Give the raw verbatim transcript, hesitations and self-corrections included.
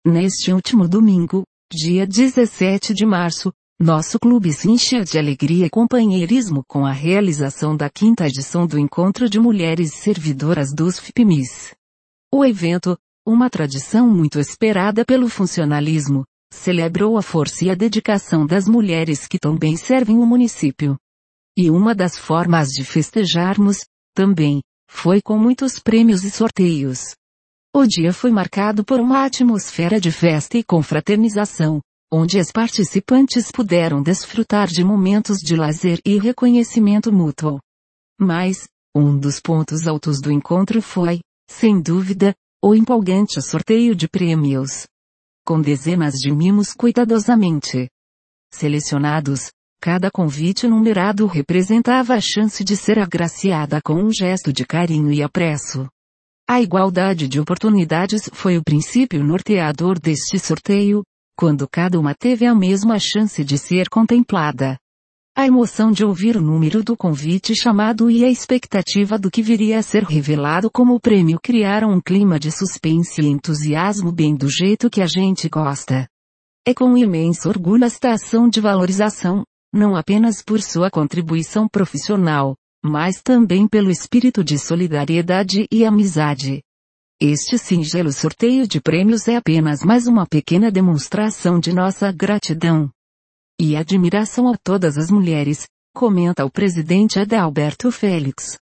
Neste último domingo, dia dezessete de março, nosso clube se encheu de alegria e companheirismo com a realização da quinta edição do Encontro de Mulheres Servidoras dos F P M I S. O evento, uma tradição muito esperada pelo funcionalismo, celebrou a força e a dedicação das mulheres que também servem o município. E uma das formas de festejarmos, também, foi com muitos prêmios e sorteios. O dia foi marcado por uma atmosfera de festa e confraternização, onde as participantes puderam desfrutar de momentos de lazer e reconhecimento mútuo. Mas, um dos pontos altos do encontro foi, sem dúvida, o empolgante sorteio de prêmios. Com dezenas de mimos cuidadosamente selecionados, cada convite numerado representava a chance de ser agraciada com um gesto de carinho e apreço. A igualdade de oportunidades foi o princípio norteador deste sorteio, quando cada uma teve a mesma chance de ser contemplada. A emoção de ouvir o número do convite chamado e a expectativa do que viria a ser revelado como prêmio criaram um clima de suspense e entusiasmo bem do jeito que a gente gosta. É com imenso orgulho esta ação de valorização, não apenas por sua contribuição profissional, mas também pelo espírito de solidariedade e amizade. Este singelo sorteio de prêmios é apenas mais uma pequena demonstração de nossa gratidão e admiração a todas as mulheres, comenta o presidente Adalberto Félix.